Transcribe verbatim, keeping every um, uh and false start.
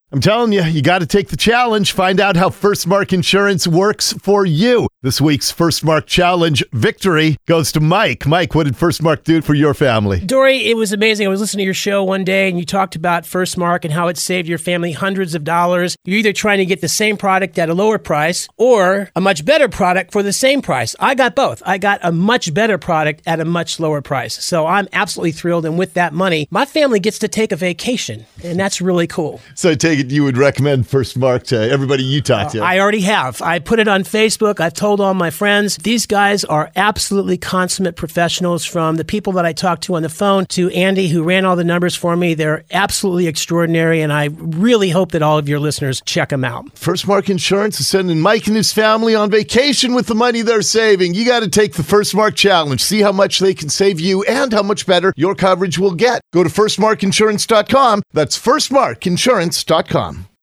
I'm telling you, you got to take the challenge. Find out how First Mark Insurance works for you. This week's First Mark Challenge victory goes to Mike. Mike, what did First Mark do for your family? Dory, it was amazing. I was listening to your show one day, and you talked about First Mark and how it saved your family hundreds of dollars. You're either trying to get the same product at a lower price or a much better product for the same price. I got both. I got a much better product at a much lower price. So I'm absolutely thrilled. And with that money, my family gets to take a vacation, and that's really cool. So I take it you would recommend First Mark to everybody you talk to. Uh, I already have. I put it on Facebook. I've told all my friends. These guys are absolutely consummate professionals, from the people that I talked to on the phone to Andy, who ran all the numbers for me. They're absolutely extraordinary, and I really hope that all of your listeners check them out. First Mark Insurance is sending Mike and his family on vacation with the money they're saving. You got to take the First Mark Challenge. See how much they can save you and how much better your coverage will get. Go to first mark insurance dot com. That's first mark insurance dot com.